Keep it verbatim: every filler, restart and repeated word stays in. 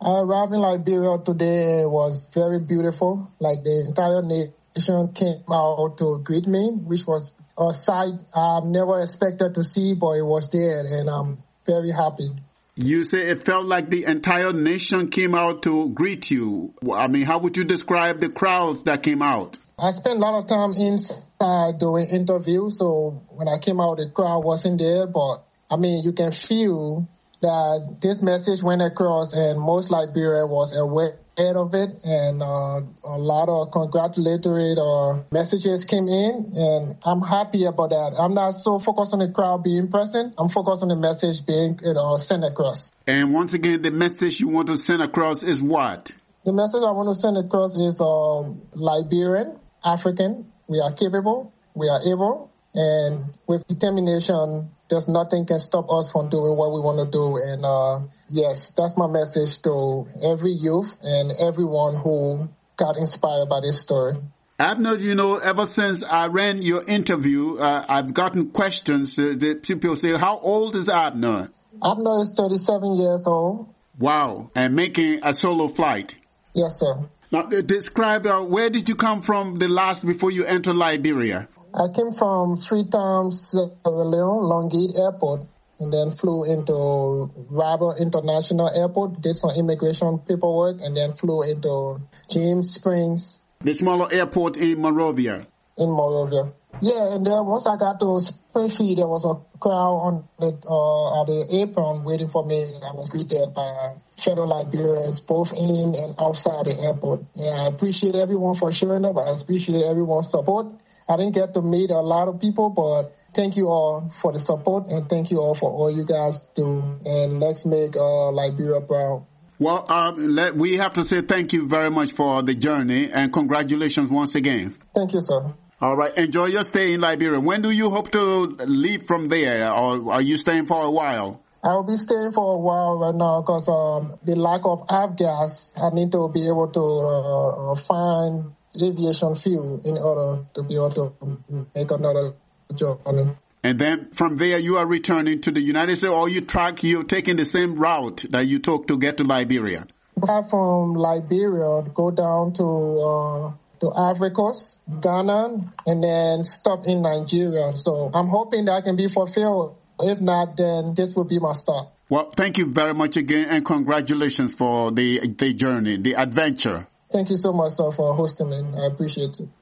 I arrived in Liberia today. It was very beautiful. Like the entire nation came out to greet me, which was a sight I've never expected to see, but it was there, and I'm very happy. You say it felt like the entire nation came out to greet you. I mean, how would you describe the crowds that came out? I spent a lot of time inside doing interviews, so when I came out, the crowd wasn't there, but I mean, you can feel that this message went across, and most Liberia was aware of it, and uh, a lot of congratulatory uh, messages came in, and I'm happy about that. I'm not so focused on the crowd being present. I'm focused on the message being you know, sent across. And once again, the message you want to send across is what? The message I want to send across is uh, Liberian, African. We are capable, we are able, and with determination, there's nothing can stop us from doing what we want to do. And uh, yes, that's my message to every youth and everyone who got inspired by this story. Abner, you know, ever since I ran your interview, uh, I've gotten questions. Uh, that people say, how old is Abner? Abner is thirty-seven years old. Wow. And making a solo flight. Yes, sir. Now, uh, describe, uh, where did you come from the last before you entered Liberia? I came from Freetown, Sierra Leone, Longit Airport, and then flew into Rabat International Airport, did some immigration paperwork, and then flew into James Springs. The smaller airport in Monrovia. In Monrovia. Yeah, and then once I got to Springfield, there was a crowd on the, uh, at the apron waiting for me. I was greeted by fellow Liberians, both in and outside the airport. And I appreciate everyone for showing up. I appreciate everyone's support. I didn't get to meet a lot of people, but thank you all for the support, and thank you all for all you guys do. And let's make uh, Liberia proud. Well, um, let, we have to say thank you very much for the journey, and congratulations once again. Thank you, sir. All right. Enjoy your stay in Liberia. When do you hope to leave from there, or are you staying for a while? I will be staying for a while right now because um, the lack of avgas, I need to be able to uh, find aviation fuel in order to be able to make another job. And then from there, you are returning to the United States, or you track, you're taking the same route that you took to get to Liberia? Back from Liberia, go down to uh, to Ivory Coast, Ghana, and then stop in Nigeria. So I'm hoping that I can be fulfilled. If not, then this will be my start. Well, thank you very much again, and congratulations for the the journey, the adventure. Thank you so much, sir, for hosting me. I appreciate it.